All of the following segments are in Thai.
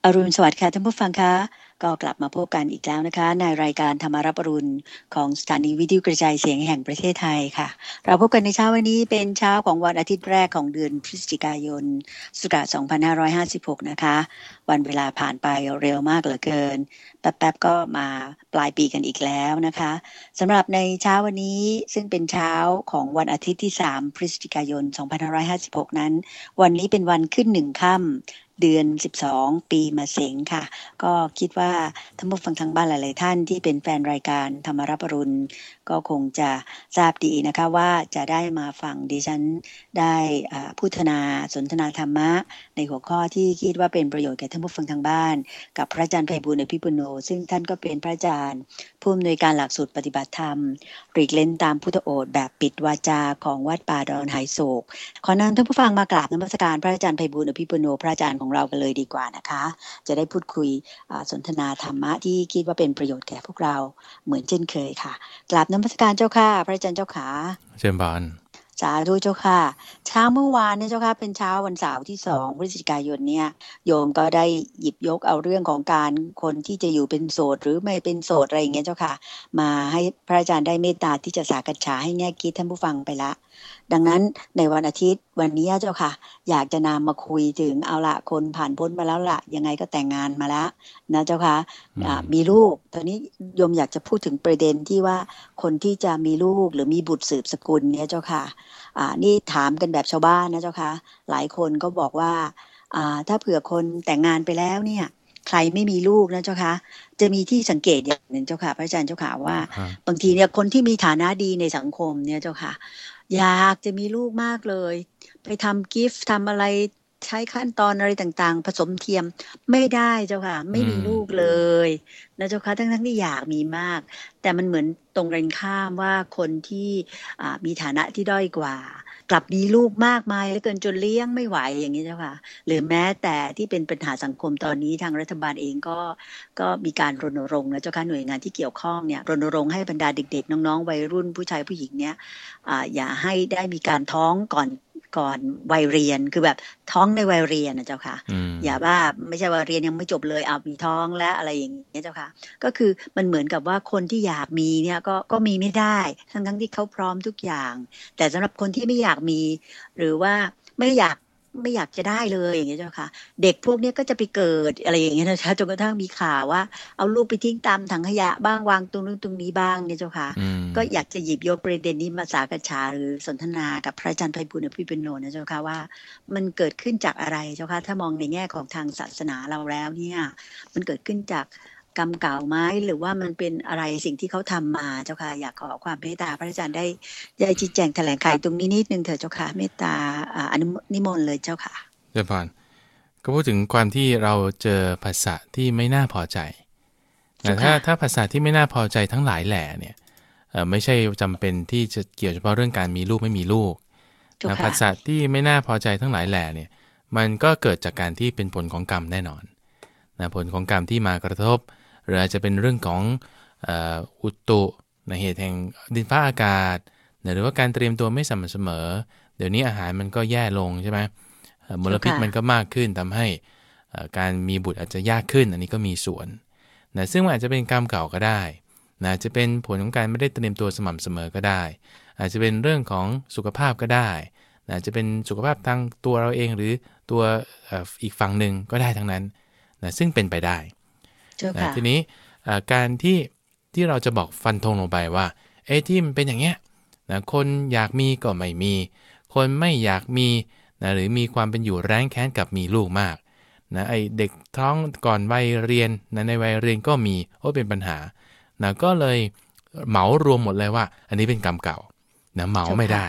อรุณสวัสดิ์ค่ะท่านผู้ฟังคะก็กลับมาพบกันอีกแล้วนะคะในรายการธรรมารับอรุณของสถานีวิทยุกระจายเสียงแห่งประเทศไทยค่ะเราพบกันในเช้าวันนี้เป็นเช้าของวันอาทิตย์แรกของเดือนพฤศจิกายนพุทธศักราช2556นะคะวันเวลาผ่านไปเร็วมากเหลือเกินแป๊บๆก็มาปลายปีกันอีกแล้วนะคะสำหรับในเช้าวันนี้ซึ่งเป็นเช้าของวันอาทิตย์ที่3พฤศจิกายน2556นั้นวันนี้เป็นวันขึ้น1ค่ำเดือน12ปีมะเส็งค่ะก็คิดว่าท่านผู้ฟังทางบ้านหลายๆท่านที่เป็นแฟนรายการธรรมรับอรุณก็คงจะทราบดีนะคะว่าจะได้มาฟังดิฉันได้พูดนาสนทนาธรรมะในหัวข้อที่คิดว่าเป็นประโยชน์แก่ท่านผู้ฟังทางบ้านกับพระอาจารย์ไพบูลย์อภิปุโนซึ่งท่านก็เป็นพระอาจารย์ผู้อำนวยการหลักสูตรปฏิบัติธรรมหลีกเล่นตามพุทธโอษฐ์แบบปิดวาจาของวัดป่าดอนไหโศกขอนำท่านผู้ฟังมากราบนมัสการพระอาจารย์ไพบูลย์อภิปุโนพระอาจารย์ของเรากันเลยดีกว่านะคะจะได้พูดคุยสนทนาธรรมะที่คิดว่าเป็นประโยชน์แก่พวกเราเหมือนเช่นเคยค่ะกราบนมัสการเจ้าค่ะพระอาจารย์เจ้าขาเชิญบานสาธุเจ้าค่ะเช้าเมื่อวานเนี่ยเจ้าค่ะเป็นเช้าวันเสาร์ที่2พฤศจิกายนเนี่ยโยมก็ได้หยิบยกเอาเรื่องของการคนที่จะอยู่เป็นโสดหรือไม่เป็นโสดอะไรอย่างเงี้ยเจ้าค่ะมาให้พระอาจารย์ได้เมตตาที่จะสากัญชาให้แง่คิดท่านผู้ฟังไปละดังนั้นในวันอาทิตย์วันนี้เจ้าค่ะอยากจะนำมาคุยถึงเอาละคนผ่านพ้นมาแล้วละยังไงก็แต่งงานมาแล้วนะเจ้าค่ะมีลูกตอนนี้โยมอยากจะพูดถึงประเด็นที่ว่าคนที่จะมีลูกหรือมีบุตรสืบสกุลเนี่ยเจ้าค่ะนี่ถามกันแบบชาวบ้านนะเจ้าค่ะหลายคนก็บอกว่าถ้าเผื่อคนแต่งงานไปแล้วเนี่ยใครไม่มีลูกนะเจ้าค่ะจะมีที่สังเกตอย่างหนึ่งเจ้าค่ะพระอาจารย์เจ้าค่ะว่าบางทีเนี่ยคนที่มีฐานะดีในสังคมเนี่ยเจ้าค่ะอยากจะมีลูกมากเลยไปทำกิฟต์ทำอะไรใช้ขั้นตอนอะไรต่างๆผสมเทียมไม่ได้เจ้าค่ะไม่มีลูกเลยนะเจ้าค่ะทั้งที่อยากมีมากแต่มันเหมือนตรงกันข้ามว่าคนที่มีฐานะที่ด้อยกว่ากลับมีลูกมากมายเหลือเกินจนเลี้ยงไม่ไหวอย่างนี้เจ้าค่ะหรือแม้แต่ที่เป็นปัญหาสังคมตอนนี้ทางรัฐบาลเองก็มีการรณรงค์นะเจ้าค่ะหน่วยงานที่เกี่ยวข้องเนี่ยรณรงค์ให้บรรดาเด็กๆน้องๆวัยรุ่นผู้ชายผู้หญิงเนี่ยอย่าให้ได้มีการท้องก่อนวัยเรียนคือแบบท้องในวัยเรียนนะเจ้าค่ะอย่าว่าไม่ใช่ว่าเรียนยังไม่จบเลยมีท้องแล้วอะไรอย่างเงี้ยเจ้าค่ะก็คือมันเหมือนกับว่าคนที่อยากมีเนี่ยก็มีไม่ได้ทั้งที่เขาพร้อมทุกอย่างแต่สำหรับคนที่ไม่อยากมีหรือว่าไม่อยากจะได้เลยอย่างเงี้ยเจ้าค่ะเด็กพวกนี้ก็จะไปเกิดอะไรอย่างเงี้ยนะจ๊ะจนกระทั่งมีข่าวว่าเอาลูกไปทิ้งตามถังขยะบ้างวางตรงนู้นตรงนี้บ้างเนี่ยเจ้าค่ะก็อยากจะหยิบยกประเด็นนี้มาสากัญชาหรือสนทนากับพระอาจารย์ไพบูลย์อภิปุโนนะเจ้าค่ะว่ามันเกิดขึ้นจากอะไรเจ้าค่ะถ้ามองในแง่ของทางศาสนาเราแล้วเนี่ยมันเกิดขึ้นจากกรรมเก่าไหมหรือว่ามันเป็นอะไรสิ่งที่เขาทำมาเจ้าค่ะอยากขอความเมตตาพระอาจารย์ได้ชี้แจงแถลงไขตรงนี้นิดนึงเถอะเจ้าค่ะเมตตานิมนต์เลยเจ้าค่ะเดี๋ยวก่อนก็พูดถึงความที่เราเจอภาษาที่ไม่น่าพอใจแต่ถ้าภาษาที่ไม่น่าพอใจทั้งหลายแหล่เนี่ยไม่ใช่จำเป็นที่จะเกี่ยวเฉพาะเรื่องการมีลูกไม่มีลูกนะภาษาที่ไม่น่าพอใจทั้งหลายแหล่เนี่ยมันก็เกิดจากการที่เป็นผลของกรรมแน่นอนนะผลของกรรมที่มากระทบหรืออาจจะเป็นเรื่องของอุตุนะเหตุแห่งดินฟ้าอากาศหรือว่าการเตรียมตัวไม่สม่ำเสมอเดี๋ยวนี้อาหารมันก็แย่ลงใช่ไหมมลพิษมันก็มากขึ้นทำให้การมีบุตรอาจจะยากขึ้นอันนี้ก็มีส่วนนะซึ่งมันอาจจะเป็นกรรมเก่าก็ได้นะจะเป็นผลของการไม่ได้เตรียมตัวสม่ำเสมอก็ได้อาจจะเป็นเรื่องของสุขภาพก็ได้นะจะเป็นสุขภาพทางตัวเราเองหรือตัวอีกฝั่งหนึ่งก็ได้ทั้งนั้นนะซึ่งเป็นไปได้นะทีนี้การที่เราจะบอกฟันธงลงไปว่าที่มันเป็นอย่างเงี้ยนะคนอยากมีก็ไม่มีคนไม่อยากมีนะหรือมีความเป็นอยู่แร้งแค้นกับมีลูกมากนะเด็กท้องก่อนวัยเรียนนะในวัยเรียนก็มีเป็นปัญหานะก็เลยเหมารวมหมดเลยว่าอันนี้เป็นกรรมเก่านะเหมาไม่ได้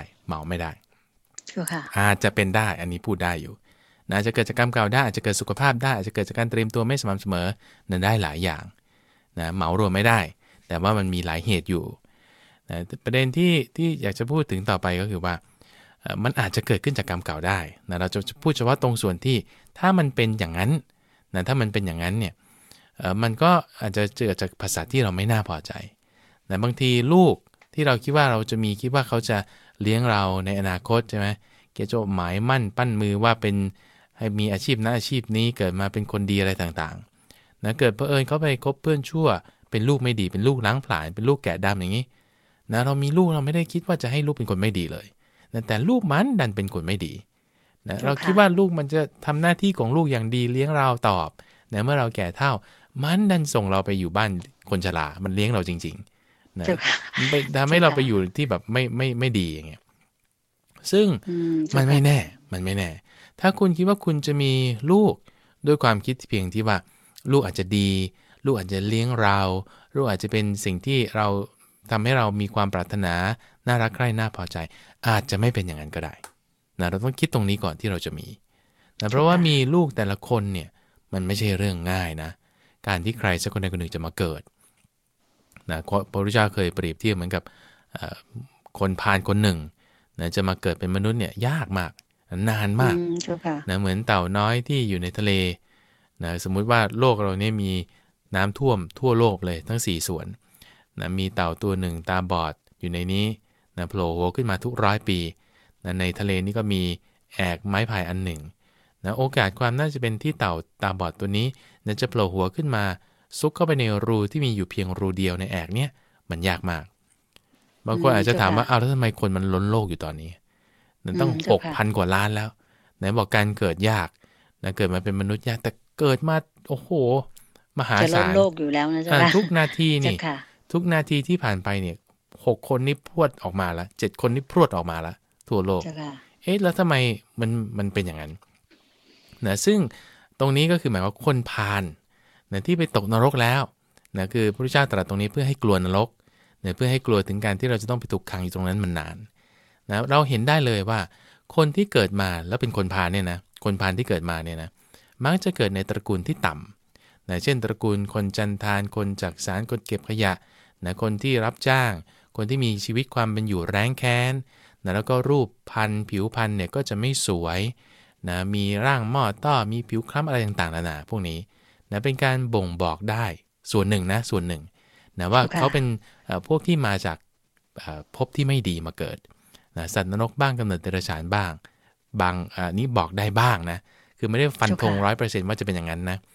อาจจะเป็นได้อันนี้พูดได้อยู่นะจะเกิดจากกรรมเก่าได้อาจจะเกิดสุขภาพได้อาจจะเกิดจากการเตรียมตัวไม่สม่ำเสมอนั้นได้หลายอย่างนะเหมารวมไม่ได้แต่ว่ามันมีหลายเหตุอยู่นะประเด็นที่อยากจะพูดถึงต่อไปก็คือว่ามันอาจจะเกิดขึ้นจากกรรมเก่าได้นะเราจะพูดเฉพาะตรงส่วนที่ถ้ามันเป็นอย่างนั้นนะถ้ามันเป็นอย่างนั้นเนี่ยมันก็อาจจะเกิดจากภาษาที่เราไม่น่าพอใจนะบางทีลูกที่เราคิดว่าคิดว่าเขาจะเลี้ยงเราในอนาคตใช่ไหมเกี่ยวกับหมายมั่นปั้นมือว่าเป็นให้มีอาชีพนั้นอาชีพนี้เกิดมาเป็นคนดีอะไรต่างๆนะเกิดเผอิญเขาไปคบเพื่อนชั่วเป็นลูกไม่ดีเป็นลูกล้างผลาญเป็นลูกแกะดำอย่างนี้นะเรามีลูกเราไม่ได้คิดว่าจะให้ลูกเป็นคนไม่ดีเลยนะแต่ลูกมันดันเป็นคนไม่ดีนะเราคิดว่าลูกมันจะทำหน้าที่ของลูกอย่างดีเลี้ยงเราตอบนะเมื่อเราแก่เฒ่ามันดันส่งเราไปอยู่บ้านคนชรามันเลี้ยงเราจริงๆนะมันไปทำให้เราไปอยู่ที่แบบไม่ดีอย่างเงี้ยซึ่งมันไม่แน่ถ้าคุณคิดว่าคุณจะมีลูกด้วยความคิดเพียงที่ว่าลูกอาจจะดีลูกอาจจะเลี้ยงเราลูกอาจจะเป็นสิ่งที่เราทำให้เรามีความปรารถนาน่ารักใคร่น่าพอใจอาจจะไม่เป็นอย่างนั้นก็ได้นะเราต้องคิดตรงนี้ก่อนที่เราจะมีนะเพราะว่ามีลูกแต่ละคนเนี่ยมันไม่ใช่เรื่องง่ายนะการที่ใครสักคนใดคนหนึ่งจะมาเกิดนะพระพุทธเจ้าเคยเปรียบเทียบเหมือนกับคนพาลคนหนึ่งนะจะมาเกิดเป็นมนุษย์เนี่ยยากมากนานมากนะเหมือนเต่าน้อยที่อยู่ในทะเลนะสมมุติว่าโลกเราเนี่ยมีน้ำท่วมทั่วโลกเลยทั้ง4ส่วนนะมีเต่าตัวหนึ่งตาบอดอยู่ในนี้นะโผล่หัวขึ้นมาทุก100 ปีนะในทะเลนี่ก็มีแอกไม้ไผ่อันหนึ่งนะโอกาสความน่าจะเป็นที่เต่าตาบอดตัวนี้นะจะโผล่หัวขึ้นมาซุกเข้าไปในรูที่มีอยู่เพียงรูเดียวในแอกเนี่ยมันยากมากบางคนอาจจะถามว่าแล้วทำไมคนมันล้นโลกอยู่ตอนนี้นั่นต้อง 6,000 กว่าล้านแล้วไหนบอกการเกิดยากนะเกิดมาเป็นมนุษย์ยากแต่เกิดมาโอ้โหมหาศาลจะล้นโลกอยู่แล้วนะจ๊ะทุกนาทีนี่ทุกนาทีที่ผ่านไปเนี่ย6 คนนี่พรวดออกมาแล้ว7 คนนี่พรวดออกมาแล้วทั่วโลกแล้วทำไมมันเป็นอย่างนั้นนะซึ่งตรงนี้ก็คือหมายว่าคนพาลนะที่ไปตกนรกแล้วนะคือพระพุทธเจ้าตรัสตรงนี้เพื่อให้กลัวนรกนะเพื่อให้กลัวถึงการที่เราจะต้องไปถูกขังอยู่ตรงนั้นมันนานนะเราเห็นได้เลยว่าคนที่เกิดมาแล้วเป็นคนพาลเนี่ยนะคนพาลที่เกิดมาเนี่ยนะมักจะเกิดในตระกูลที่ต่ำนะเช่นตระกูลคนจันทานคนจักสานคนเก็บขยะนะคนที่รับจ้างคนที่มีชีวิตความเป็นอยู่แร้งแค้นนะแล้วก็รูปพรรณผิวพรรณเนี่ยก็จะไม่สวยนะมีร่างหม้อต้อมีผิวคล้ำอะไรต่างๆนานาพวกนี้นะเป็นการบ่งบอกได้ส่วนหนึ่งนะว่าเขาเป็นพวกที่มาจากภพที่ไม่ดีมาเกิดนะสัตว์นรกบ้างกำเนิดเดรัจฉานบ้างบางนี้บอกได้บ้างนะคือไม่ได้ฟันธง 100% ว่าจะเป็นอย่างนั้นนะ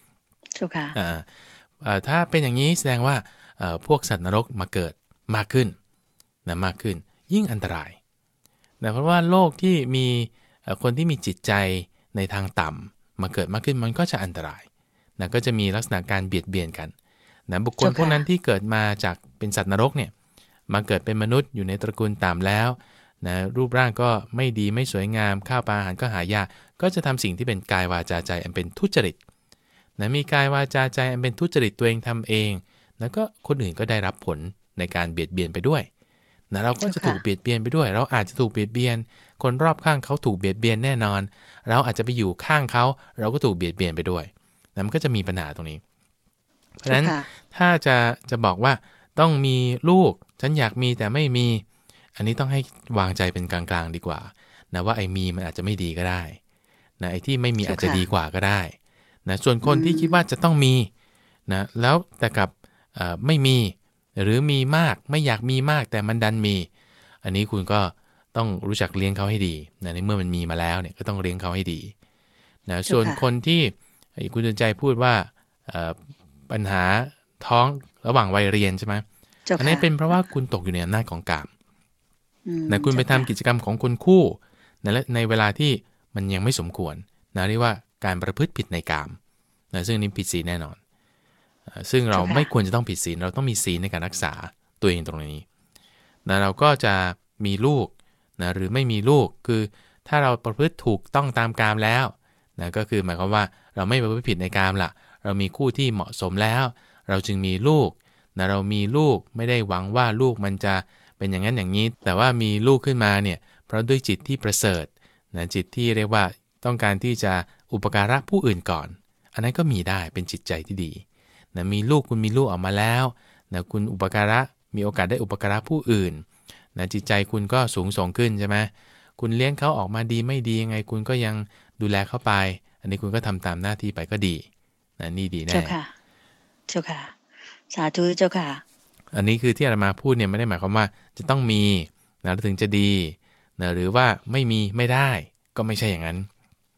ถ้าเป็นอย่างนี้แสดงว่าพวกสัตว์นรกมาเกิดมากขึ้นนะมากขึ้นยิ่งอันตรายนะเพราะว่าโลกที่มีคนที่มีจิตใจในทางต่ำมาเกิดมากขึ้นมันก็จะอันตรายนะก็จะมีลักษณะการเบียดเบียนกันนะบุคคลพวกนั้นที่เกิดมาจากเป็นสัตว์นรกเนี่ยมาเกิดเป็นมนุษย์อยู่ในตระกูลต่ำแล้วนะรูปร่างก็ไม่ดีไม่สวยงามข้าวปลาอาหารก็หายากก็จะทำสิ่งที่เป็นกายวาจาใจอันเป็นทุจริตนะมีกายวาจาใจอันเป็นทุจริตตัวเองทำเองแล้วก็คนอื่นก็ได้รับผลในการเบียดเบียนไปด้วยนะเราก็จะถูกเบียดเบียนไปด้วยเราอาจจะถูกเบียดเบียนคนรอบข้างเขาถูกเบียดเบียนแน่นอนเราอาจจะไปอยู่ข้างเขาเราก็ถูกเบียดเบียนไปด้วยนะมันก็จะมีปัญหาตรงนี้เพราะฉะนั้นถ้าจะบอกว่าต้องมีลูกฉันอยากมีแต่ไม่มีอันนี้ต้องให้วางใจเป็นกลางๆดีกว่านะว่าไอ้มีมันอาจจะไม่ดีก็ได้นะไอ้ที่ไม่มีอาจจะดีกว่าก็ได้นะส่วนคนที่คิดว่าจะต้องมีนะแล้วแต่กับไม่มีหรือมีมากไม่อยากมีมากแต่มันดันมีอันนี้คุณก็ต้องรู้จักเลี้ยงเขาให้ดีนะในเมื่อมันมีมาแล้วเนี่ยก็ต้องเลี้ยงเขาให้ดีนะส่วนคนที่คุณใจพูดว่าปัญหาท้องระหว่างวัยเรียนใช่ไหมอันนี้เป็นเพราะว่าคุณตกอยู่ในอำนาจของกามนะคุณไปทำกิจกรรมของคนคู่ในเวลาที่มันยังไม่สมควรนะเรียกว่าการประพฤติผิดในกามนะซึ่งนี้ผิดศีลแน่นอนซึ่งเราไม่ควรจะต้องผิดศีลเราต้องมีศีลในการรักษาตัวเองตรงนี้นะเราก็จะมีลูกนะหรือไม่มีลูกคือถ้าเราประพฤติถูกต้องตามกามแล้วนะก็คือหมายความว่าเราไม่ประพฤติผิดในกามละเรามีคู่ที่เหมาะสมแล้วเราจึงมีลูกนะเรามีลูกไม่ได้หวังว่าลูกมันจะเป็นอย่างนั้นอย่างนี้แต่ว่ามีลูกขึ้นมาเนี่ยเพราะด้วยจิตที่ประเสริฐนะจิตที่เรียกว่าต้องการที่จะอุปการะผู้อื่นก่อนอันนั้นก็มีได้เป็นจิตใจที่ดีนะมีลูกคุณมีลูกออกมาแล้วนะคุณอุปการะมีโอกาสได้อุปการะผู้อื่นนะจิตใจคุณก็สูงส่งขึ้นใช่ไหมคุณเลี้ยงเขาออกมาดีไม่ดียังไงคุณก็ยังดูแลเขาไปอันนี้คุณก็ทำตามหน้าที่ไปก็ดีนะนี่ดีแน่เจ้าค่ะสาธุเจ้าค่ะอันนี้คือที่อาตมาพูดเนี่ยไม่ได้หมายความว่าจะต้องมีนะถึงจะดีนะหรือว่าไม่มีไม่ได้ก็ไม่ใช่อย่างนั้น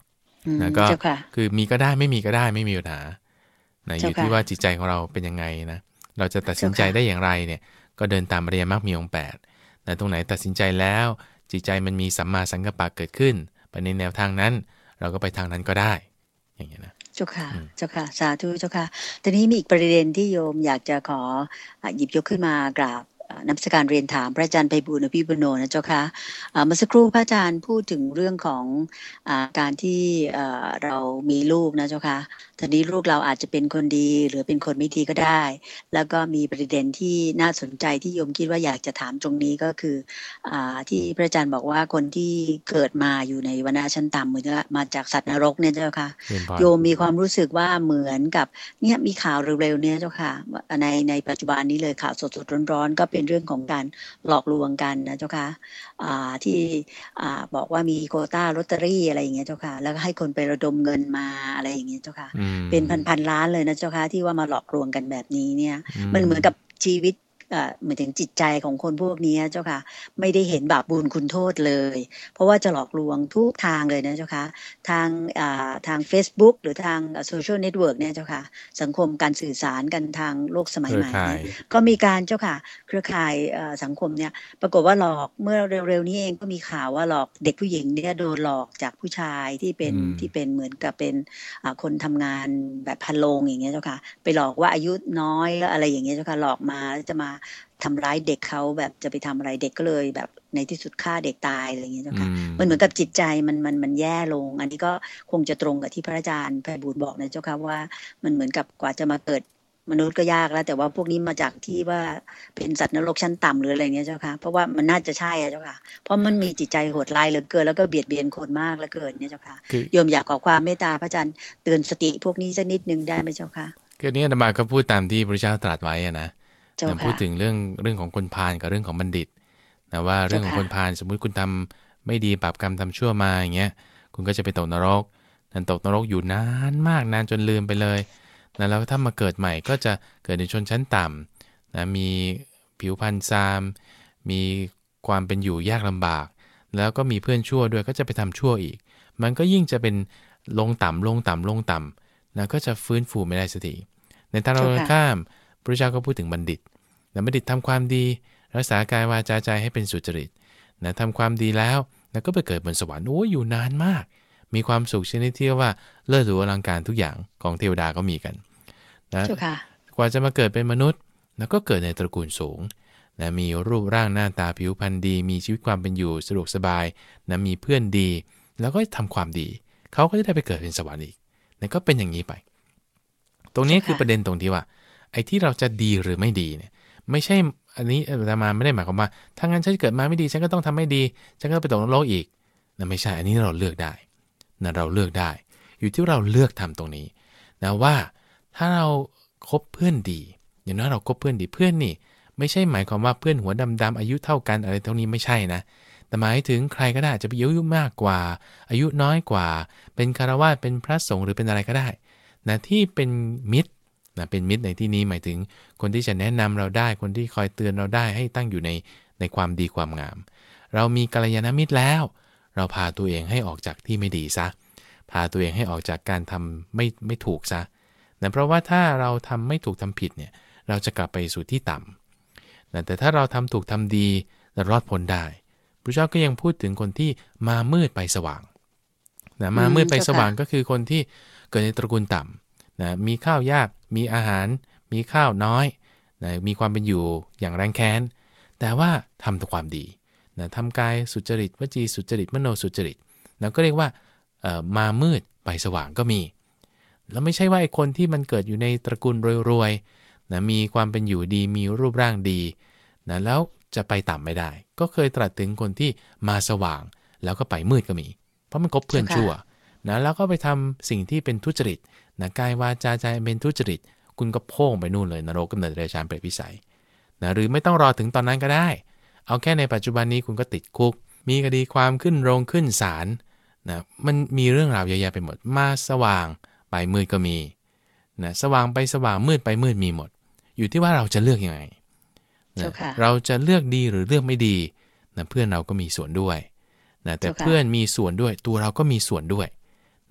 นะก็คือมีก็ได้ไม่มีก็ได้ไม่มีปัญหานะอยู่ที่ว่าจิตใจของเราเป็นยังไงนะเราจะตัดสินใจได้อย่างไรเนี่ยก็เดินตามอริยมรรคมีองค์8นะตรงไหนตัดสินใจแล้วจิตใจมันมีสัมมาสังกัปปะเกิดขึ้นไปในแนวทางนั้นเราก็ไปทางนั้นก็ได้อย่างเงี้ยนะเจ้าค่ะเจ้าค่ะสาธุเจ้าค่ะทีนี้มีอีกประเด็นที่โยมอยากจะขอหยิบยกขึ้นมากราบนมัสการเรียนถามพระอาจารย์ไพบูลย์อภิปุโนนะเจ้าค่ะเมื่อสักครู่พระอาจารย์พูดถึงเรื่องของการที่เรามีลูกนะเจ้าค่ะทีนี้ลูกเราอาจจะเป็นคนดีหรือเป็นคนไม่ดีก็ได้แล้วก็มีประเด็นที่น่าสนใจที่โยมคิดว่าอยากจะถามตรงนี้ก็คือที่พระอาจารย์บอกว่าคนที่เกิดมาอยู่ในวรรณะชั้นต่ำเหมือนมาจากสัตว์นรกเนี่ยเจ้าค่ะโยมมีความรู้สึกว่าเหมือนกับเนี่ยมีข่าวเร็วๆเนี่ยเจ้าค่ะในปัจจุบันนี้เลยข่าวสดๆร้อนๆก็เป็นเรื่องของการหลอกลวงกันนะเจ้าค่ะที่บอกว่ามีโควต้าลอตเตอรี่อะไรอย่างเงี้ยเจ้าค่ะแล้วก็ให้คนไประดมเงินมาอะไรอย่างเงี้ยเจ้าค่ะเป็นพันๆล้านเลยนะเจ้าค่ะที่ว่ามาหลอกลวงกันแบบนี้เนี่ยมันเหมือนกับชีวิตเหมือนถึงจิตใจของคนพวกนี้เจ้าค่ะไม่ได้เห็นบาปบุญคุณโทษเลยเพราะว่าจะหลอกลวงทุกทางเลยนะเจ้าค่ะทาง Facebook หรือทางโซเชียลเน็ตเวิร์กเนี่ยเจ้าค่ะสังคมการสื่อสารกันทางโลกสมัยใหม่ก็มีการเจ้าค่ะเครือข่ายสังคมเนี่ยปรากฏว่าหลอกเมื่อเร็วๆนี้เองก็มีข่าวว่าหลอกเด็กผู้หญิงเนี่ยโดนหลอกจากผู้ชายที่เป็นเหมือนกับเป็นคนทำงานแบบพันโลงอย่างเงี้ยเจ้าค่ะไปหลอกว่าอายุน้อยแล้วอะไรอย่างเงี้ยเจ้าค่ะหลอกมาแล้วจะมาทำร้ายเด็กเขาแบบจะไปทำอะไรเด็กก็เลยแบบในที่สุดฆ่าเด็กตายอะไรอย่างเงี้ยเจ้าค่ะมันเหมือนกับจิตใจมันแย่ลงอันนี้ก็คงจะตรงกับที่พระอาจารย์ไพบูลย์บอกนะเจ้าค่ะว่ามันเหมือนกับกว่าจะมาเกิดมนุษย์ก็ยากแล้วแต่ว่าพวกนี้มาจากที่ว่าเป็นสัตว์นรกชั้นต่ำหรืออะไรเงี้ยเจ้าค่ะเพราะว่ามันน่าจะใช่เจ้าค่ะเพราะมันมีจิตใจโหดร้ายเหลือเกินแล้วก็เบียดเบียนคนมากเหลือเกินเนี่ยเจ้าค่ะโยมอยากขอความเมตตาพระอาจารย์เตือนสติพวกนี้สักนิดนึงได้ไหมเจ้าค่ะคือนี้อาตมาก็พูดตามที่พระเจ้าตรัสไว้นะพูดถึงเรื่องของคนพาลกับเรื่องของบัณฑิตนะว่าเรื่องของคนพาลสมมุติคุณทำไม่ดีบาปกรรมทำชั่วมาอย่างเงี้ยคุณก็จะไปตกนรกนั่นตกนรกอยู่นานมากนานจนลืมไปเลยนะแล้วถ้ามาเกิดใหม่ก็จะเกิดในชนชั้นต่ำนะมีผิวพรรณซามมีความเป็นอยู่ยากลำบากแล้วก็มีเพื่อนชั่วด้วยก็จะไปทำชั่วอีกมันก็ยิ่งจะเป็นลงต่ำนะก็จะฟื้นฟูไม่ได้สักทีในทางตรงข้ามพระเจ้าก็พูดถึงบัณฑิตนะบัณฑิตทำความดีรักษากายวาจาใจให้เป็นสุจริตนะทำความดีแล้วก็ไปเกิดบนสวรรค์โอ้ยอยู่นานมากมีความสุขชนิดที่ว่าเลิศหรูอลังการทุกอย่างของเทวดาก็มีกันนะกว่าจะมาเกิดเป็นมนุษย์ก็เกิดในตระกูลสูงนะมีรูปร่างหน้าตาผิวพรรณดีมีชีวิตความเป็นอยู่สะดวกสบายนะมีเพื่อนดีแล้วก็ทำความดีเขาก็จะได้ไปเกิดเป็นสวรรค์อีกนะก็เป็นอย่างนี้ไปตรงนี้คือประเด็นตรงที่ว่าไอ้ที่เราจะดีหรือไม่ดีเนี่ยไม่ใช่อันนี้อาตมาไม่ได้หมายความว่าถ้างั้นฉันเกิดมาไม่ดีฉันก็ต้องทำไม่ดีฉันก็ไปตกนรกอีกนะไม่ใช่อันนี้เราเลือกได้นะเราเลือกได้อยู่ที่เราเลือกทำตรงนี้นะว่าถ้าเราคบเพื่อนดีอย่างน้อยเราคบเพื่อนดีเพื่อนนี่ไม่ใช่หมายความว่าเพื่อนหัวดำๆอายุเท่ากันอะไรตรงนี้ไม่ใช่นะแต่หมายถึงใครก็ได้จะไปอายุมากกว่าอายุน้อยกว่าเป็นฆราวาสเป็นพระสงฆ์หรือเป็นอะไรก็ได้นะที่เป็นมิตรนะเป็นมิตรในที่นี้หมายถึงคนที่จะแนะนำเราได้คนที่คอยเตือนเราได้ให้ตั้งอยู่ในความดีความงามเรามีกัลยาณมิตรแล้วเราพาตัวเองให้ออกจากที่ไม่ดีซะพาตัวเองให้ออกจากการทำไม่ถูกซะนะเพราะว่าถ้าเราทำไม่ถูกทำผิดเนี่ยเราจะกลับไปสู่ที่ต่ำนะแต่ถ้าเราทำถูกทำดีเรารอดพ้นได้พระเจ้าก็ยังพูดถึงคนที่มามืดไปสว่างนะมามืดไปสว่างก็คือคนที่เกิดในตระกูลต่ำนะมีข้าวยากมีอาหารมีข้าวน้อยนะมีความเป็นอยู่อย่างแรงแค้นแต่ว่าทำแต่ความดีนะทำกายสุจริตวจีสุจริตมโนสุจริตนะก็เรียกว่ามามืดไปสว่างก็มีแล้วไม่ใช่ว่าไอ้คนที่มันเกิดอยู่ในตระกูลรวยๆนะมีความเป็นอยู่ดีมีรูปร่างดีนะแล้วจะไปต่ำไม่ได้ก็เคยตรัสถึงคนที่มาสว่างแล้วก็ไปมืดก็มีเพราะมันคบเพื่อนชั่วนะแล้วก็ไปทำสิ่งที่เป็นทุจริตนะกายวาจาใจเป็นทุจริตคุณก็โพ่งไปนู่นเลยนรกกำเนิดเดรัจฉานเปรตวิสัยนะหรือไม่ต้องรอถึงตอนนั้นก็ได้เอาแค่ในปัจจุบันนี้คุณก็ติดคุกมีคดีความขึ้นโรงขึ้นศาลนะมันมีเรื่องราวเยอะแยะไปหมดมาสว่างไปมืดก็มีนะสว่างไปสว่างมืดไปมืดมีหมดอยู่ที่ว่าเราจะเลือกยังไงนะเราจะเลือกดีหรือเลือกไม่ดีนะเพื่อนเราก็มีส่วนด้วยนะแต่เพื่อนมีส่วนด้วยตัวเราก็มีส่วนด้วย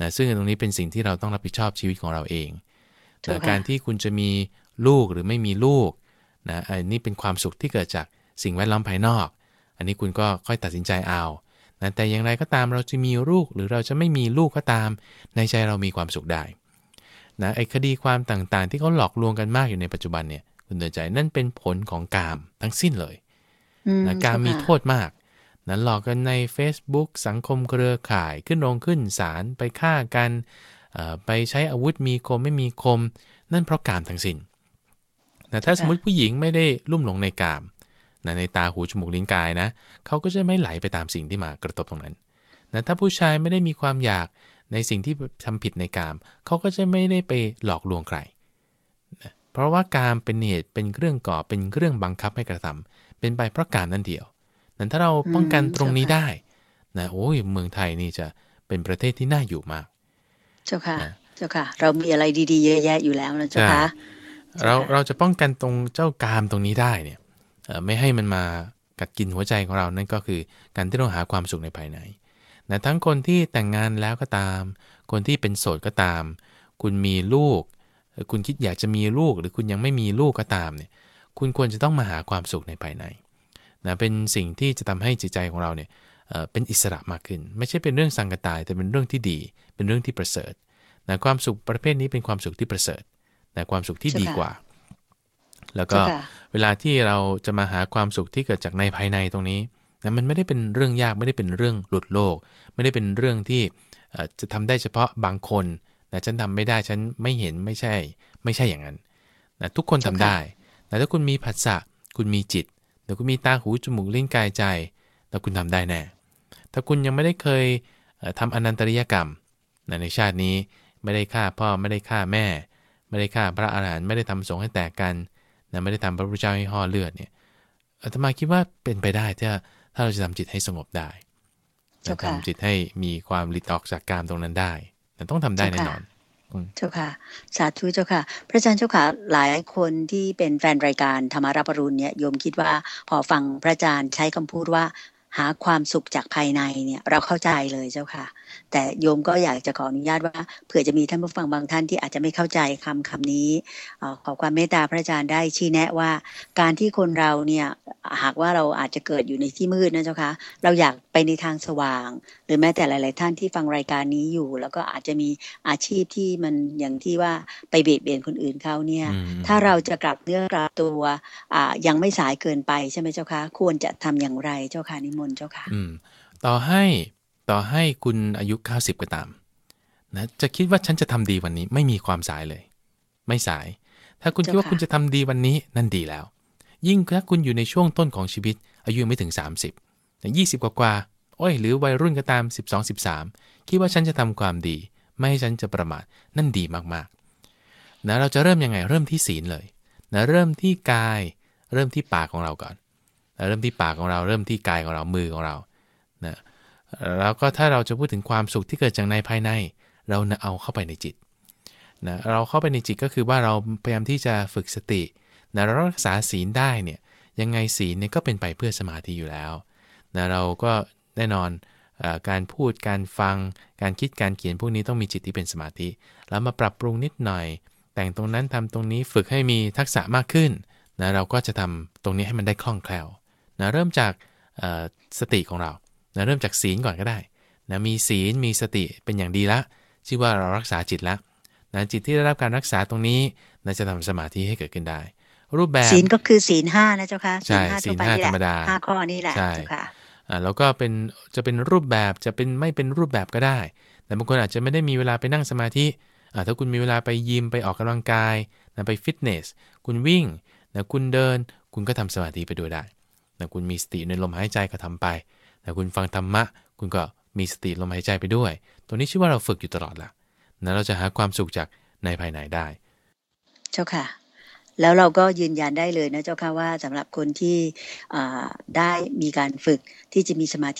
นะซึ่งตรงนี้เป็นสิ่งที่เราต้องรับผิดชอบชีวิตของเราเองนะการที่คุณจะมีลูกหรือไม่มีลูกนะอันนี้เป็นความสุขที่เกิดจากสิ่งแวดล้อมภายนอกอันนี้คุณก็ค่อยตัดสินใจเอานะแต่อย่างไรก็ตามเราจะมีลูกหรือเราจะไม่มีลูกก็ตามในใจเรามีความสุขได้นะไอ้คดีความต่างๆที่เขาหลอกลวงกันมากอยู่ในปัจจุบันเนี่ยคุณเตือนใจนั่นเป็นผลของกามทั้งสิ้นเลยนะกามมีโทษมากนะหลอกกันใน Facebook สังคมเครือข่ายขึ้นโรงขึ้นศาลไปฆ่ากันไปใช้อาวุธมีคมไม่มีคมนั่นเพราะกามทั้งสิ้นนะถ้าสมมติผู้หญิงไม่ได้ลุ่มหลงในกามนะในตาหูจมูกลิ้นกายนะเขาก็จะไม่ไหลไปตามสิ่งที่มากระทบตรงนั้นนะถ้าผู้ชายไม่ได้มีความอยากในสิ่งที่ทำผิดในกามเขาก็จะไม่ได้ไปหลอกลวงใครนะเพราะว่ากามเป็นเหตุเป็นเครื่องก่อเป็นเครื่องบังคับให้กระทำเป็นไปเพราะกามนั่นเดียวนั้นถ้าเราป้องกันตรงนี้ได้นะโอ้ยเมืองไทยนี่จะเป็นประเทศที่น่าอยู่มากเจ้าค่ะเจ้าค่ะเรามีอะไรดีๆเยอะแยะอยู่แล้วนะเจ้าค่ะเราจะป้องกันตรงเจ้ากามตรงนี้ได้เนี่ยไม่ให้มันมากัดกินหัวใจของเรานั่นก็คือการที่เราหาความสุขในภายในนะทั้งคนที่แต่งงานแล้วก็ตามคนที่เป็นโสดก็ตามคุณมีลูกคุณคิดอยากจะมีลูกหรือคุณยังไม่มีลูกก็ตามเนี่ยคุณควรจะต้องมาหาความสุขในภายในนะเป็นสิ่งที่จะทำให้จิตใจของเราเนี่ยเป็นอิสระมากขึ้นไม่ใช่เป็นเรื่องสังกตายแต่เป็นเรื่องที่ดีเป็นเรื่องที่ประเสริฐนะความสุขประเภทนี้เป็นความสุขที่ประเสริฐแต่ความสุขที่ดีกว่าแล้วก็เวลาที่เราจะมาหาความสุขที่เกิดจากในภายในตรงนี้นะมันไม่ได้เป็นเรื่องยากไม่ได้เป็นเรื่องหลุดโลกไม่ได้เป็นเรื่องที่จะทำได้เฉพาะบางคนนะฉันทำไม่ได้ฉันไม่เห็นไม่ใช่อย่างนั้นนะทุกคนทำได้แต่ถ้าคุณมีผัสสะคุณมีจิตแต่คุณมีตาหูจมูกลิ้นกายใจแล้วคุณทำได้แน่ถ้าคุณยังไม่ได้เคยทำอนันตริยกรรมนะในชาตินี้ไม่ได้ฆ่าพ่อไม่ได้ฆ่าแม่ไม่ได้ฆ่าพระอรหันต์ไม่ได้ทำสงฆ์ให้แตกกันนะไม่ได้ทำพระพุทธเจ้าให้ห่อเลือดเนี่ยอาตมาคิดว่าเป็นไปได้ถ้าเราจะทำจิตให้สงบได้ทำจิตให้มีความหลุดออกจากกามตรงนั้นได้แต่ต้องทำได้แน่นอนเจ้าค่ะสาธุเจ้าค่ะพระอาจารย์เจ้าค่ะหลายคนที่เป็นแฟนรายการธรรมารับอรุณเนี่ยโยมคิดว่าพอฟังพระอาจารย์ใช้คำพูดว่าหาความสุขจากภายในเนี่ยเราเข้าใจเลยเจ้าค่ะแต่โยมก็อยากจะขออนุญาตว่าเผื่อจะมีท่านผู้ฟังบางท่านที่อาจจะไม่เข้าใจคำนี้ขอความเมตตาพระอาจารย์ได้ชี้แนะว่าการที่คนเราเนี่ยหากว่าเราอาจจะเกิดอยู่ในที่มืดนะเจ้าค่ะเราอยากไปในทางสว่างหรือแม้แต่หลายๆท่านที่ฟังรายการนี้อยู่แล้วก็อาจจะมีอาชีพที่มันอย่างที่ว่าไปเบียดเบียนคนอื่นเขาเนี่ยถ้าเราจะกลับเนื้อกลับตัวยังไม่สายเกินไปใช่ไหมเจ้าค่ะควรจะทำอย่างไรเจ้าค่ะนิมนต์เจ้าค่ะต่อให้คุณอายุ90ก็ตามนะจะคิดว่าฉันจะทำดีวันนี้ไม่มีความสายเลยไม่สายถ้าคุณคิดว่าคุณจะทำดีวันนี้นั่นดีแล้วยิ่งถ้าคุณอยู่ในช่วงต้นของชีวิตอายุยังไม่ถึง30 20กว่าโอ้ยหรือวัยรุ่นก็ตาม12 13คิดว่าฉันจะทำความดีไม่ให้ฉันจะประมาทนั่นดีมากๆนะเราจะเริ่มยังไงเริ่มที่ศีลเลยนะเริ่มที่กายเริ่มที่ปากของเราก่อนนะเริ่มที่ปากของเราเริ่มที่กายของเรามือของเรานะแล้วก็ถ้าเราจะพูดถึงความสุขที่เกิดจากในภายในเราเอาเข้าไปในจิตนะเราเข้าไปในจิตก็คือว่าเราพยายามที่จะฝึกสตินะเรารักษาศีลได้เนี่ยยังไงศีลเนี่ยก็เป็นไปเพื่อสมาธิอยู่แล้วนะเราก็แน่นอนการพูดการฟังการคิดการเขียนพวกนี้ต้องมีจิตที่เป็นสมาธิแล้วมาปรับปรุงนิดหน่อยแต่งตรงนั้นทำตรงนี้ฝึกให้มีทักษะมากขึ้นนะเราก็จะทำตรงนี้ให้มันได้คล่องแคล่วนะเริ่มจากสติของเรานะเริ่มจากศีลก่อนก็ได้นะมีศีลมีสติเป็นอย่างดีละชื่อว่าเรารักษาจิตละนะจิตที่ได้รับการรักษาตรงนี้นะจะทำสมาธิให้เกิดขึ้นได้รูปแบบศีลก็คือศีล5นะเจ้าค่ะศีล5ธรรมดา 5ข้อนี้แหละเจ้าค่ะแล้วก็จะเป็นรูปแบบจะเป็นไม่เป็นรูปแบบก็ได้แต่บางคนอาจจะไม่ได้มีเวลาไปนั่งสมาธิถ้าคุณมีเวลาไปยิมไปออกกำลังกายนะไปฟิตเนสคุณวิ่งนะคุณเดินคุณก็ทำสมาธิไปด้วยได้นะคุณมีสติในลมหายใจก็ทำไปนะคุณฟังธรรมะคุณก็มีสติลมหายใจไปด้วยตัวนี้ชื่อว่าเราฝึกอยู่ตลอดละนะเราจะหาความสุขจากในภายในได้เจ้าค่ะแล้วเราก็ยืนยันได้เลยนะเจ้าค่ะว่าสำหรับคนที่ได้มีการฝึกที่จะมีสมาธิ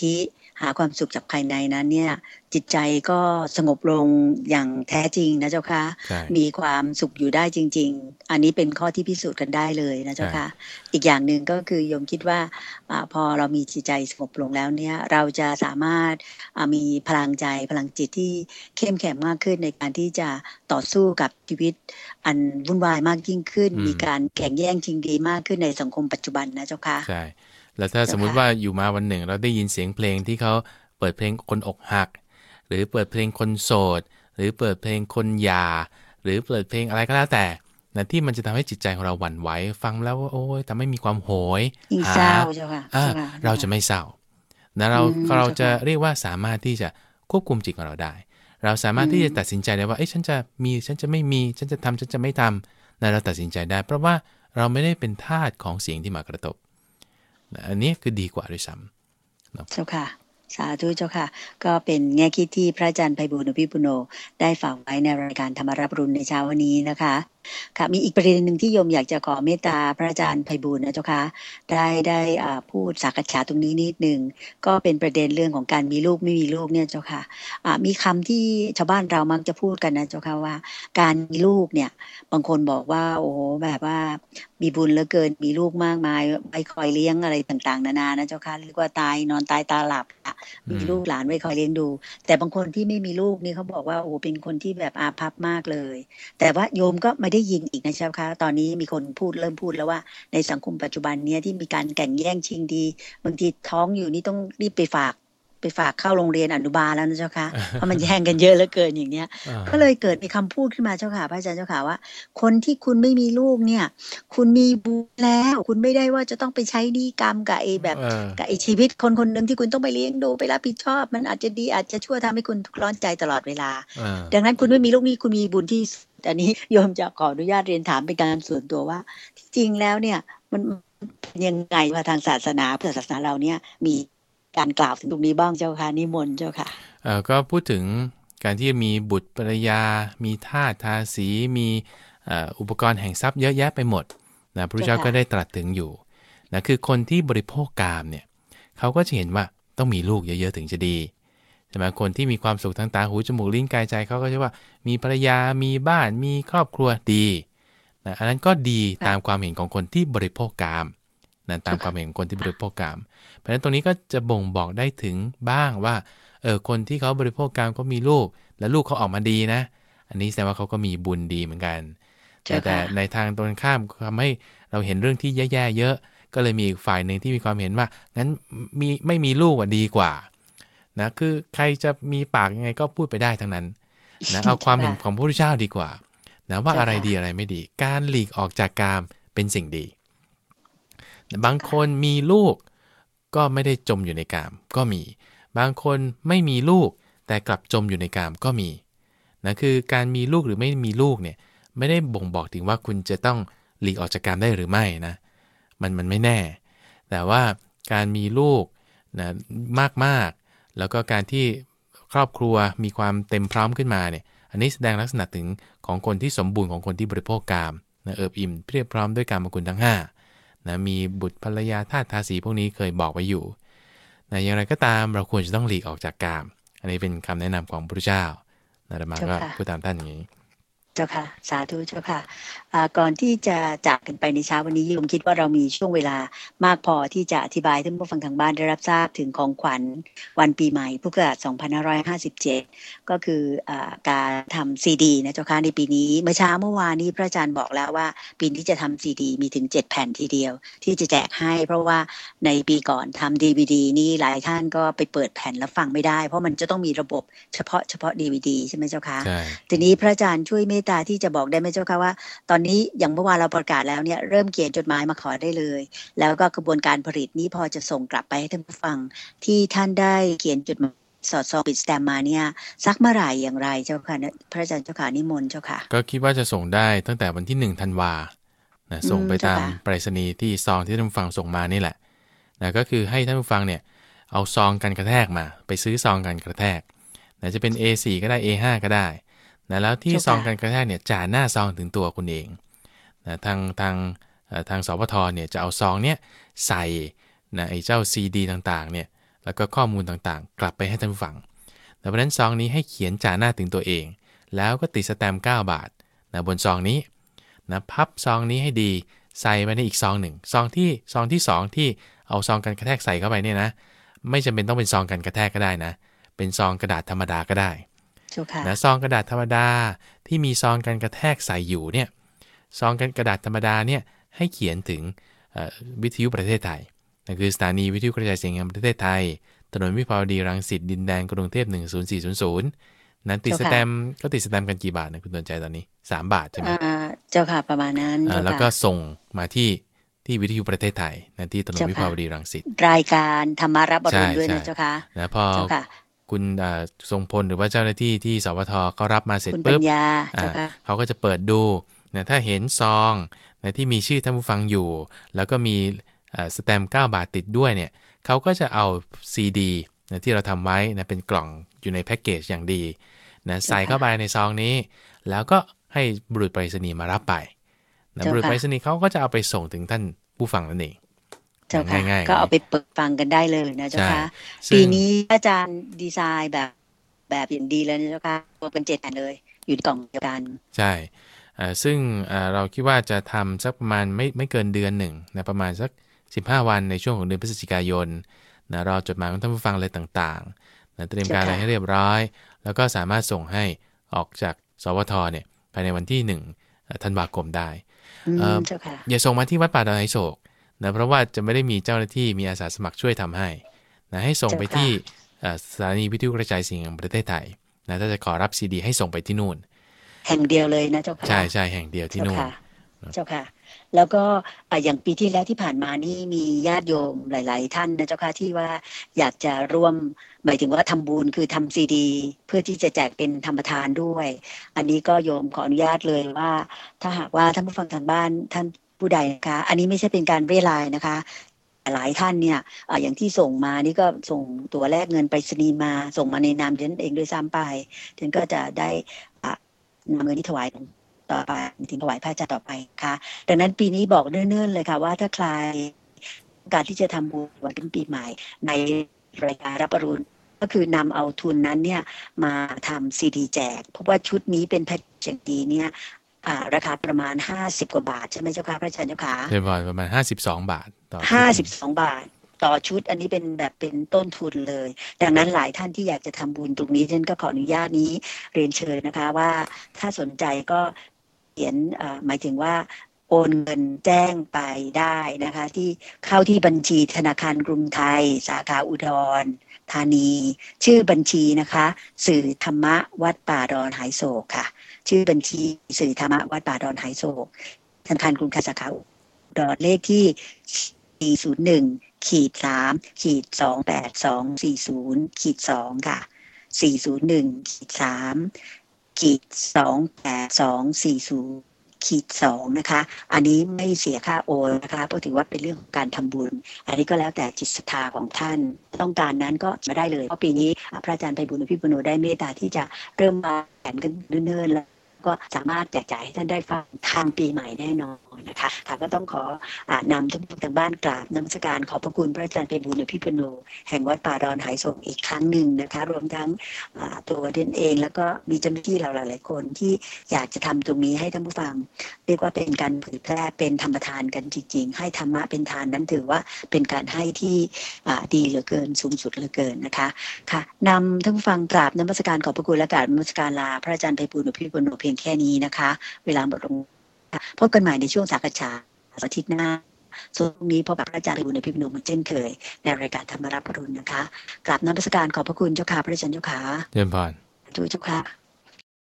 หาความสุขจากภายในนั้นเนี่ยจิตใจก็สงบลงอย่างแท้จริงนะเจ้าค่ะมีความสุขอยู่ได้จริงๆอันนี้เป็นข้อที่พิสูจน์กันได้เลยนะเจ้าค่ะอีกอย่างหนึ่งก็คือโยมคิดว่าพอเรามีจิตใจสงบลงแล้วเนี่ยเราจะสามารถมีพลังใจพลังจิตที่เข้มแข็งมากขึ้นในการที่จะต่อสู้กับชีวิตอันวุ่นวายมากยิ่งขึ้นมีการแข่งแย่งชิงดีมากขึ้นในสังคมปัจจุบันนะเจ้าค่ะใช่แล้วถ้าสมมุติว่าอยู่มาวันหนึ่งเราได้ยินเสียงเพลงที่เขาเปิดเพลงคนอกหักหรือเปิดเพลงคนโสดหรือเปิดเพลงคนหย่าหรือเปิดเพลงอะไรก็แล้วแต่นะที่มันจะทำให้จิตใจของเราหวั่นไหวฟังแล้วว่าโอ้ยทำให้มีความโหยเศร้าเจ้าค่ะเราจะไม่เศร้านะเราจะเรียกว่าสามารถที่จะควบคุมจิตของเราได้เราสามารถที่จะตัดสินใจได้ว่าเอ้ยฉันจะมีฉันจะไม่มีฉันจะทำฉันจะไม่ทำนะเราตัดสินใจได้เพราะว่าเราไม่ได้เป็นทาสของเสียงที่มากระทบอันนี้คือดีกว่าด้วยซ้ำเจ้าค่ะสาธุเจ้าค่ะก็เป็นแง่คิดที่พระอาจารย์ไพบูลย์ อภิปุโนได้ฝากไว้ในรายการธรรมรับรุณในเช้าวันนี้นะคะค่ะมีอีกประเด็นหนึ่งที่โยมอยากจะขอเมตตาพระอาจารย์ไพบูลย์นะเจ้าค่ะได้พูดสักษาตรงนี้นิดนึงก็เป็นประเด็นเรื่องของการมีลูกไม่มีลูกเนี่ยเจ้าค่ะมีคำที่ชาวบ้านเรามักจะพูดกันนะเจ้าค่ะว่าการมีลูกเนี่ยบางคนบอกว่าโอ้โหแบบว่ามีบุญเหลือเกินมีลูกมากมายไว้คอยเลี้ยงอะไรต่างๆนานานะเจ้าค่ะเรียกว่าตายนอนตายตาหลับมีลูกหลานไว้คอยเลี้ยงดูแต่บางคนที่ไม่มีลูกนี่เขาบอกว่าโอ้เป็นคนที่แบบอาภัพมากเลยแต่ว่าโยมก็ไม่ได้ยินอีกนะเจ้าค่ะตอนนี้มีคนเริ่มพูดแล้วว่าในสังคมปัจจุบันเนี้ยที่มีการแข่งแย่งชิงดีบางทีท้องอยู่นี่ต้องรีบไปฝากเข้าโรงเรียนอนุบาลแล้วนะเจ้าค่ะเพราะมันแย่งกันเยอะเหลือเกินอย่างเนี้ยก็เลยเกิดมีคำพูดขึ้นมาเจ้าค่ะพระอาจารย์เจ้าค่ะว่าคนที่คุณไม่มีลูกเนี่ยคุณมีบุญแล้วคุณไม่ได้ว่าจะต้องไปใช้หนี้กรรมกับไอ้แบบกับไอ้ชีวิตคนคนหนึ่งที่คุณต้องไปเลี้ยงดูไปรับผิดชอบมันอาจจะดีอาจจะชั่วทำให้คุณทุกข์ร้อนใจตลอดเวลาดังนั้นคุณไม่มีลูกนี่คุณมีบุญที่อันนี้โยมจะขออนุญาตเรียนถามเป็นการส่วนตัวว่าที่จริงแล้วเนี่ยมันยังไงว่าทางศาสนาเพื่อศาสนาเราเนี่ยมีการกล่าวถึงตรงนี้บ้างเจ้าค่ะนิมนต์เจ้าค่ะก็พูดถึงการที่มีบุตรภรรยามีทาสทาสีมีอุปกรณ์แห่งทรัพย์เยอะแยะไปหมดนะพระพุทธเจ้าก็ได้ตรัสถึงอยู่นะคือคนที่บริโภคกามเนี่ยเขาก็จะเห็นว่าต้องมีลูกเยอะๆถึงจะดีใช่ไหมคนที่มีความสุขทางตาหูจมูกลิ้นกายใจเขาก็จะว่ามีภรรยามีบ้านมีครอบครัวดีนะอันนั้นก็ดีตามความเห็นของคนที่บริโภคกามนะตามความเห็นของคนที่บริโภคกามเพราะฉะนั้นตรงนี้ก็จะบ่งบอกได้ถึงบ้างว่าคนที่เขาบริโภคกามก็มีลูกและลูกเขาออกมาดีนะอันนี้แสดงว่าเขาก็มีบุญดีเหมือนกันแต่ในทางตรงข้ามทำให้เราเห็นเรื่องที่แย่ๆเยอะก็เลยมีอีกฝ่ายหนึ่งที่มีความเห็นว่างั้นไม่มีลูกดีกว่านะคือใครจะมีปากยังไงก็พูดไปได้ทั้งนั้นนะเอาความเห็นของพระพุทธเจ้าดีกว่านะว่าอะไรดีอะไรไม่ดีการหลีกออกจากกามเป็นสิ่งดีบางคนมีลูกก็ไม่ได้จมอยู่ในกามก็มีบางคนไม่มีลูกแต่กลับจมอยู่ในกามก็มีนะคือการมีลูกหรือไม่มีลูกเนี่ยไม่ได้บ่งบอกถึงว่าคุณจะต้องหลีกออกจากกามได้หรือไม่นะมันไม่แน่แต่ว่าการมีลูกนะมากๆแล้วก็การที่ครอบครัวมีความเต็มพร้อมขึ้นมาเนี่ยอันนี้แสดงลักษณะถึงของคนที่สมบูรณ์ของคนที่บริโภคกามนะเอิบอิ่มเพียบพร้อมด้วยกามคุณทั้ง5นะมีบุตรภรรยาทาสทาสีพวกนี้เคยบอกไว้อยู่นะอย่างไรก็ตามเราควรจะต้องหลีกออกจากกามอันนี้เป็นคำแนะนำของพระพุทธเจ้านะธรรมะก็พูดตามท่านอย่างนี้เจ้าค่ะสาธุเจ้าค่ะก่อนที่จะจากกันไปในเช้าวันนี้โยมคิดว่าเรามีช่วงเวลามากพอที่จะอธิบายท่านผู้ฟังทางบ้านได้รับทราบถึงของขวัญวันปีใหม่พุทธศักราช2557ก็คือการทำซีดีนะเจ้าค่ะในปีนี้เมื่อวานนี้พระอาจารย์บอกแล้วว่าปีนี้จะทำซีดีมีถึง7แผ่นทีเดียวที่จะแจกให้เพราะว่าในปีก่อนทำ DVD นี่หลายท่านก็ไปเปิดแผ่นแล้วฟังไม่ได้เพราะมันจะต้องมีระบบเฉพาะ DVD ใช่ไหมเจ้าค่ะทีนี้พระอาจารย์ช่วยเมตตาที่จะบอกได้ไหมเจ้าค่ะว่าตอนนี้อย่างเมื่อวานเราประกาศแล้วเนี่ยเริ่มเขียนจดหมายมาขอได้เลยแล้วก็กระบวนการผลิตนี้พอจะส่งกลับไปให้ท่านผู้ฟังที่ท่านได้เขียนจดหมายสอดส่องปิดสแตมป์มาเนี่ยสักเมื่อไหร่อย่างไรเจ้าค่ะพระอาจารย์เจ้าค่ะนิมนต์เจ้าค่ะก็คิดว่าจะส่งได้ตั้งแต่วันที่1ธันวานะส่งไปตามไปรษณีย์ที่ซองที่ท่านผู้ฟังส่งมานี่แหละนะก็คือให้ท่านผู้ฟังเนี่ยเอาซองกันกระแทกมาไปซื้อซองกันกระแทกนะจะเป็น A4 ก็ได้ A5 ก็ได้นะแล้วที่ซองกันกระแทกเนี่ยจ่าหน้าซองถึงตัวคุณเองนะทางสปทเนี่ยจะเอาซองเนี่ยใส่นะไอ้เจ้า CD ต่างๆเนี่ยแล้วก็ข้อมูลต่างๆกลับไปให้ท่านผู้ฟังเพราะฉะนั้นซองนี้ให้เขียนจ่าหน้าถึงตัวเองแล้วก็ติดสแตมป์9 บาทบนซองนี้พับซองนี้ให้ดีใส่ไปในอีกซองหนึ่งซองที่2ที่เอาซองกันกระแทกใส่เข้าไปเนี่ยนะไม่จำเป็นต้องเป็นซองกันกระแทกก็ได้นะเป็นซองกระดาษธรรมดาก็ได้ซองกระดาษธรรมดาที่มีซองกันกระแทกใส่อยู่เนี่ยซองกันกระดาษธรรมดาเนี่ยให้เขียนถึงวิทยุประเทศไทยนั่นคือสถานีวิทยุกระจายเสียงแห่งประเทศไทยถนนวิภาวดีรังสิตดินแดงกรุงเทพ10400นั้นติดสแตมป์ก็ติดสแตมป์กันกี่บาทนะคุณสนใจตอนนี้3 บาทใช่ไหมเจ้าค่ะประมาณนั้นแล้วก็ส่งมาที่วิทยุประเทศไทยนะที่ถนนวิภาวดีรังสิตรายการธรรมารับอรุณด้วยนะเจ้าค่ะนะพอคุณทรงพลหรือว่าเจ้าหน้าที่ที่สวทเขารับมาเสร็จปุ๊บเขาก็จะเปิดดูนะถ้าเห็นซองนะที่มีชื่อท่านผู้ฟังอยู่แล้วก็มีสแตมป์9 บาทติดด้วยเนี่ยเขาก็จะเอาซีดีนะที่เราทำไว้นะเป็นกล่องอยู่ในแพ็กเกจอย่างดีนะใส่เข้าไปในซองนี้แล้วก็ให้บุรุษไปรษณีย์มารับไปนะบุรุษไปรษณีย์เขาก็จะเอาไปส่งถึงท่านผู้ฟังนั่นเองง่ายๆก็เอาไปเปิดฟังกันได้เลยนะเจ้าค่ะปีนี้อาจารย์ดีไซน์แบบอย่างดีเลยนะเจ้าค่ะรวมกัน7 แผ่นเลยอยู่ในกล่องเดียวกันใช่ซึ่งเราคิดว่าจะทำสักประมาณไม่เกินเดือนหนึ่งนะประมาณสัก15 วันในช่วงของเดือนพฤศจิกายนนะรอจดหมายของท่านผู้ฟังอะไรต่างๆนะเตรียมการอะไรให้เรียบร้อยแล้วก็สามารถส่งให้ออกจากสวทเนี่ยภายในวันที่1 ธันวาคมได้อย่าส่งมาที่วัดป่าดอนไหโศกนะเพราะว่าจะไม่ได้มีเจ้าหน้าที่มีอาสาสมัครช่วยทำให้นะให้ส่งไปที่สถานีวิทยุกระจายเสียงแห่งประเทศไทยนะถ้าจะขอรับซีดีให้ส่งไปที่นู่นแห่งเดียวเลยนะเจ้าค่ะใช่แห่งเดียวที่นู่นเจ้าค่ะแล้วก็อย่างปีที่แล้วที่ผ่านมานี่มีญาติโยมหลายๆท่านนะเจ้าค่ะที่ว่าอยากจะร่วมหมายถึงว่าทำบุญคือทำซีดีเพื่อที่จะแจกเป็นธรรมทานด้วยอันนี้ก็โยมขออนุญาตเลยว่าถ้าหากว่าท่านผู้ฟังทางบ้านท่านผู้ใดนะคะอันนี้ไม่ใช่เป็นการเรียรายนะคะหลายท่านเนี่ยอย่างที่ส่งมานี่ก็ส่งตัวแลกเงินไปรษณีย์มาส่งมาในนามดิฉันเองด้วยซ้ำไปดิฉันก็จะได้นำเงินที่ถวายต่อไปถึงถวายพระอาจารย์ต่อไปค่ะดังนั้นปีนี้บอกเนื่องๆเลยค่ะว่าถ้าใครการที่จะทำบุญวันขึ้นปีใหม่ในรายการรับอรุณก็คือนำเอาทุนนั้นเนี่ยมาทำซีดีแจกเพราะว่าชุดนี้เป็นแพ็คเกจดีเนี่ยราคาประมาณ50 กว่าบาทใช่ไหมเจ้าค่ะพระอาจารย์เจ้าค่ะใช่ประมาณ52 บาทต่อ 52 บาทต่อชุดอันนี้เป็นแบบเป็นต้นทุนเลยดังนั้นหลายท่านที่อยากจะทำบุญตรงนี้ฉันก็ขออนุญาตนี้เรียนเชิญนะคะว่าถ้าสนใจก็เขียนหมายถึงว่าโอนเงินแจ้งไปได้นะคะที่เข้าที่บัญชีธนาคารกรุงไทยสาขาอุดรธานีชื่อบัญชีนะคะสื่อธรรมะวัดป่าดอนไหโศกค่ะชื่อบัญชีสื่อธรรมะวัดป่าดอนไหโศกธนาคารกรุงไทยสาขาอุดรเลขที่401-3-28240-2ค่ะ401-3-28240-2นะคะอันนี้ไม่เสียค่าโอนนะคะเพราะถือว่าเป็นเรื่องของการทำบุญอันนี้ก็แล้วแต่จิตศรัทธาของท่านต้องการนั้นก็มาได้เลยเพราะปีนี้พระอาจารย์ไพบูลย์อภิปุโนได้เมตตาที่จะเริ่มมาแผนกันเนิ่นๆแล้วก็สามารถแจกจ่ายให้ท่านได้ฟังทางปีใหม่แน่นอนนะคะค่ะก็ต้องขอนำทุกทางบ้านกราบนมัสการขอบพระคุณพระอาจารย์ไพบูลย์อภิปุโนแห่งวัดป่าดอนไหโศกอีกครั้งหนึ่งนะคะรวมทั้งตัวเด่นเองแล้วก็มีเจ้าหน้าที่เราหลายๆคนที่อยากจะทำตรงนี้ให้ท่านผู้ฟังเรียกว่าเป็นการเผยแพร่เป็นธรรมทานกันจริงๆให้ธรรมะเป็นทานนั้นถือว่าเป็นการให้ที่ดีเหลือเกินสูงสุดเหลือเกินนะคะค่ะนำท่านผู้ฟังกราบนมัสการขอบพระคุณและกราบนมัสการลาพระอาจารย์ไพบูลย์อภิปุโนเพียงแค่นี้นะคะเวลาหมดลงพบกันใหม่ในช่วงสักษาอาทิตย์หน้าส่วนพรุ่งนี้พบกับพระอาจารย์ไพบูลย์อภิปุโนเหมือนเช่นเคยในรายการธรรมรับอรุณนะคะกราบนมัสการขอบพระคุณเจ้าค่ะพระอาจารย์เจ้าค่ะเยี่ยมพรทุกเจ้าค่ะ